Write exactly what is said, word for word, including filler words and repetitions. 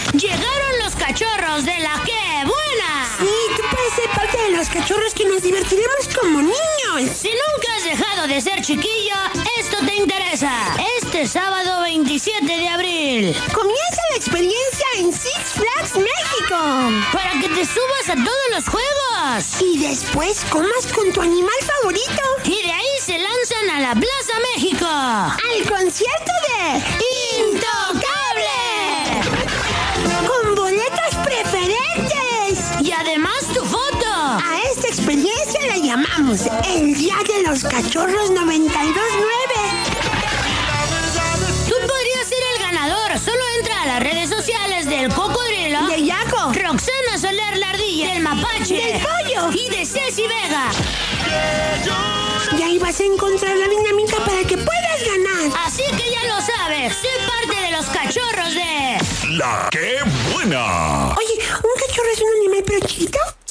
Llegaron los cachorros de la ¡Qué Buena! Sí, tú puedes ser parte de los cachorros que nos divertiremos como niños. Si nunca has dejado de ser chiquillo, esto te interesa. Este sábado veintisiete de abril comienza la experiencia en Six Flags México. Para que te subas a todos los juegos. Y después comas con tu animal favorito. Y de ahí se lanzan a la Plaza México. Al concierto de ¡Intocable! Con boletos preferentes. Y además tu foto. A esta experiencia la llamamos el Día de los Cachorros noventa y dos nueve. Tú podrías ser el ganador. Solo entra a las redes sociales del Cocodrilo, De Yaco, Roxana Soler la Ardilla, del Mapache, del Pollo y de Ceci Vega. Y ahí vas a encontrar la dinámica para que puedas ganar. Así que ya lo sabes, sé parte de los cachorros de La Qué Buena. Oye, ¿un cachorro es un animal pero chiquito?